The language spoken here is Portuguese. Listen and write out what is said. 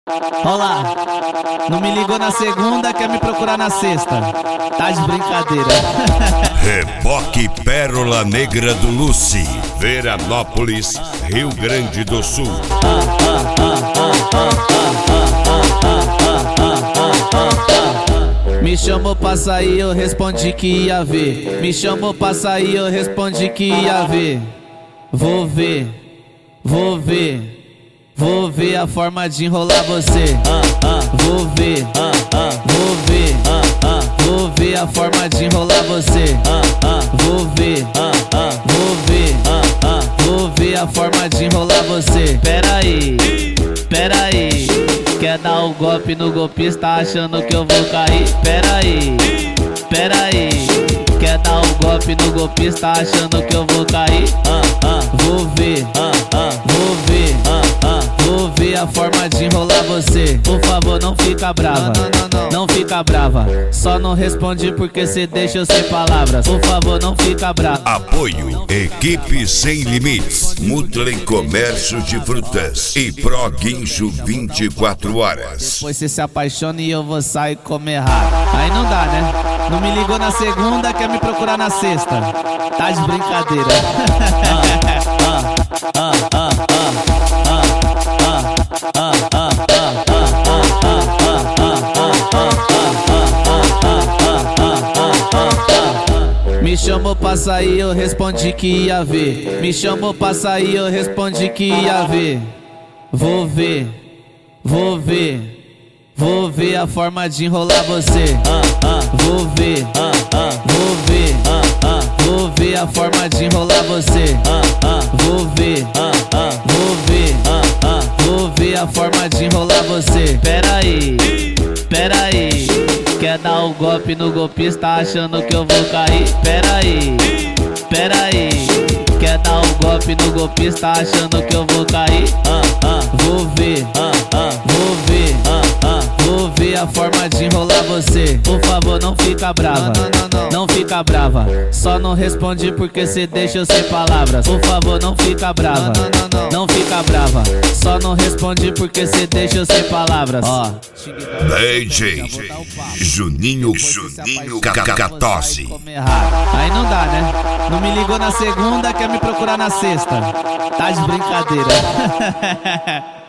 Olá, não me ligou na segunda, quer me procurar na sexta. Tá de brincadeira. Reboque Pérola Negra do Lucy, Veranópolis, Rio Grande do Sul. Me chamou pra sair, eu respondi que ia ver. Me chamou pra sair, eu respondi que ia ver. Vou ver, vou ver. Vou ver a forma de enrolar você. Vou ver, vou ver. Vou ver a forma de enrolar você. Vou ver, vou ver. Vou ver a forma de enrolar você. Pera aí, pera aí. Quer dar o golpe no golpista achando que eu vou cair? Pera aí, pera aí. Quer dar o golpe no golpista achando que eu vou cair? Vou ver, vou ver. Vou ver a forma de enrolar você. Por favor, não fica brava. Não fica brava. Só não responde porque cê deixa eu sem palavras. Por favor, não fica brava. Apoio Equipe Sem Limites, Mutlen Comércio de Frutas e Pro Guincho 24 horas. Depois cê se apaixona e eu vou sair comer errado. Aí não dá, né? Não me ligou na segunda, quer me procurar na sexta. Tá de brincadeira. Me chamou pra sair, eu respondi que ia ver. Me chamou pra sair, eu respondi que ia ver. Vou ver, vou ver. Vou ver a forma de enrolar você. Vou ver, vou ver. Vou ver a forma de enrolar você. Vou ver, vou ver. Vou ver a forma de enrolar você. Pera aí, pera aí. Quer dar o golpe no golpista achando que eu vou cair? Pera aí, pera aí. Quer dar o golpe no golpista achando que eu vou cair? Vou ver, vou ver. Vou ver a forma de enrolar você. Por favor, não fica brava. Não fica brava. Só não responde porque cê deixa eu sem palavras. Por favor, não fica brava. Não fica brava. Só não responde porque cê deixa eu sem palavras. Ó, DJ Juninho Cacatosse. Aí não dá, né? Não me ligou na segunda, quer me procurar na sexta. Tá de brincadeira.